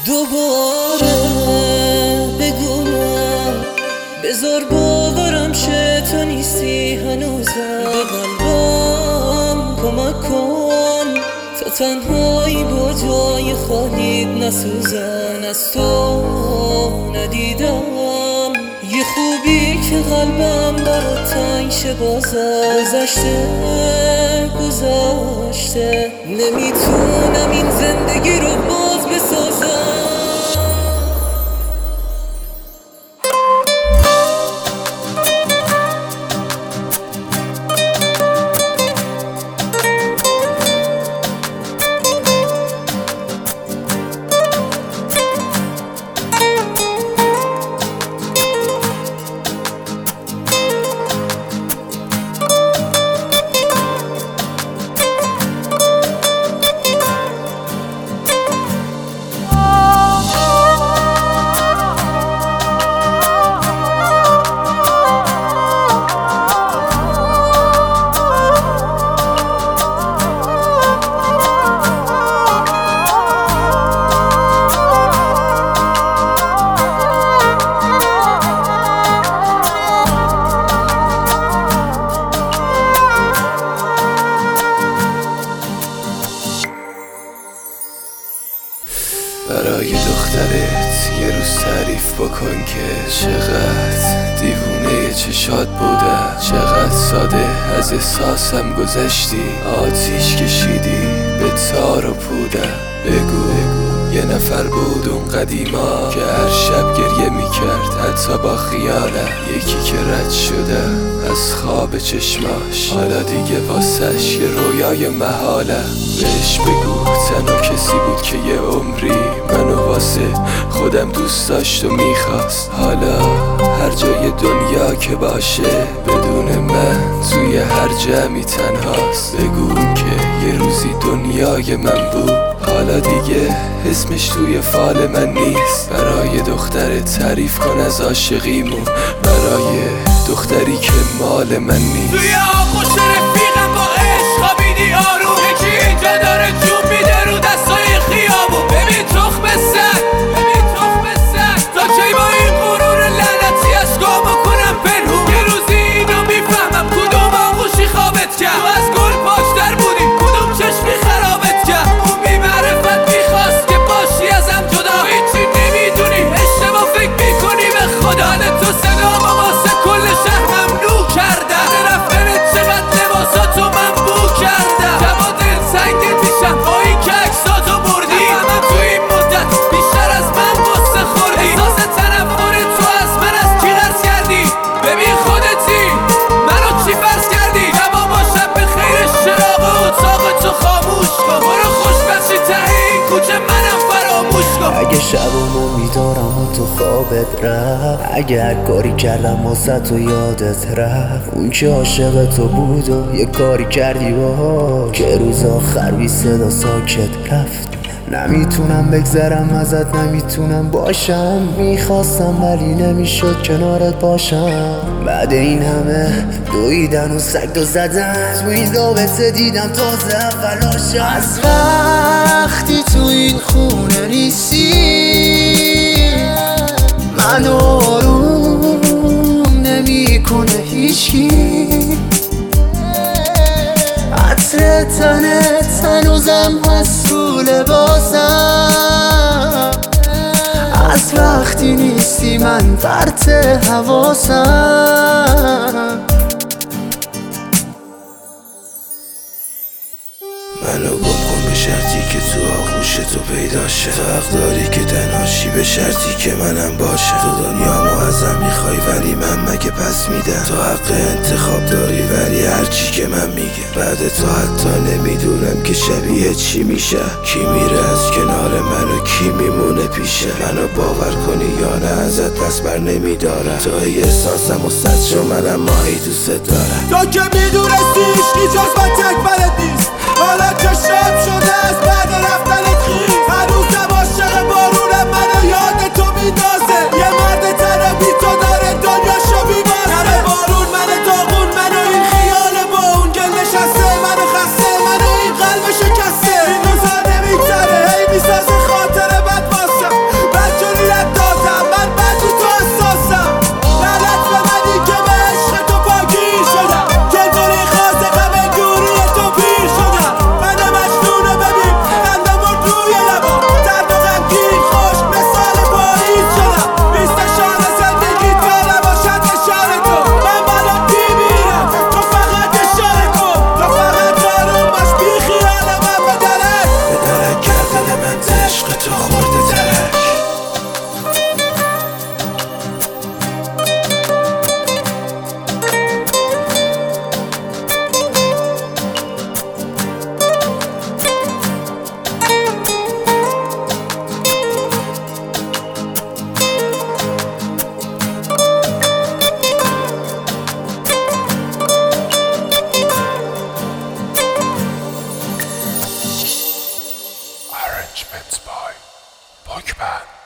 دوباره بگو نه، بذار باورم شه تو نیستی هنوزم. به قلبم کمک کن تا تنهایی با جای خالیت نسوزن. از تو ندیدم یه خوبی که قلبم برات تنگ شه. بازم گذشته نمیتونم این زندگی رو باز بسازم. برای دخترت یه روز تعریف بکن که چقدر دیوونه چشات بودم، چقدر ساده از احساسم گذشتی، آتیش کشیدی به تار و پودم. بگو یه نفر بود اون قدیما که هر شب گریه میکرد حتی با خیالم، یکی که رد شدم از خواب چشماش، حالا دیگه واسش یه رویای محالم. بهش بگو تنها کسی بود که یه عمری منو واسه خودم دوست داشت و میخواست، حالا هر جای دنیا که باشه بدون من توی هر جمعی تنهاست. بگو که یه روزی دنیای من بود، حالا دیگه اسمش توی فال من نیست. برای دخترت تعریف کن از عاشقیمون، برای دختری که مال من نیست. توی آغوش رفیقم با عشق خوابیدی آروم، یکی اینجا داره جون میده رو دستای خیابون. ببین تخم سگ تا کی با این غرور لعنتی از گام بکنم پنهون. یه روزی اینو میفهمم کدوم آغوشی خوابت کرد، تو از گل پاشتر بودی کدوم چشمی خرابت کرد. اون بی معرفت میخواست که باشی ازم جدا، هیچی نمیدونی اشتباه فکر میکنی به خدا. تو صدام واسه کل شهر ممنوع کردن، رفتنت چقدر لباساتو من بو کردم. جواد سنگت میشم با این که عکساتو بردی، همه تو این مدت بیشتر از من قصه خوردی. احساس تنفر تو از من از کی قرض کردی؟ ببین خودتی منو چی فرض کردی؟ جواب با شب به خیر چراغ اتاق تو خاموش کن، برو خوشبخشی ته این کوچه منم فراموش کن. اگه شبمو میدارم و تو خوابت رفت، اگه هر کاری کردم واسه تو یادت رفت، اون که عاشق تو بود و یه کاری کردی با که روز آخر بی صدا ساکت رفت. نمیتونم بگذرم ازت، نمیتونم باشم، میخواستم ولی نمیشد کنارت باشم. بعد این همه دویدن و سگ زدن، تو این رابطه دیدم تازه اولاشم. از وقتی تو این خونه نیستی منو آروم نمیکنه هیچکی، عطر تنت هنوزم هست رو لباسم. از وقتی نیستی من فرط حواسم. منو گم کن به شرطی که تو آغوش تو پیدا شه، تو حق داری که تنهاشی به شرطی که منم باشه. تو دنیامو ازم میخوای ولی من مگه پس میدم، تو حق انتخاب داری ولی هرچی که من میگم. بعد تو حتی نمیدونم که شبیه چی میشه، کی میره از کنار من و کی میمونه پیشه. منو باور کنی یا نه ازت دست بر نمیدارم، تو ای احساسم و صد شو منم ماهی دوست دارم. تو که میدونستی هیچکی جز من تکبرت نیست، حالا که شب شده از بعد رفتنت خیز. هنوزم عاشق بارونم منو یاد تو میندازه، یه مرد تنه بی تو داره دنیاشو میبازه. نره بارون منو داغون منو این خیال با اون گل نشسته، منو خسته منو این قلب شکسته. این روزا نمیگذره هی میسازه خاطر بد واسه Arrangements by Pokemon.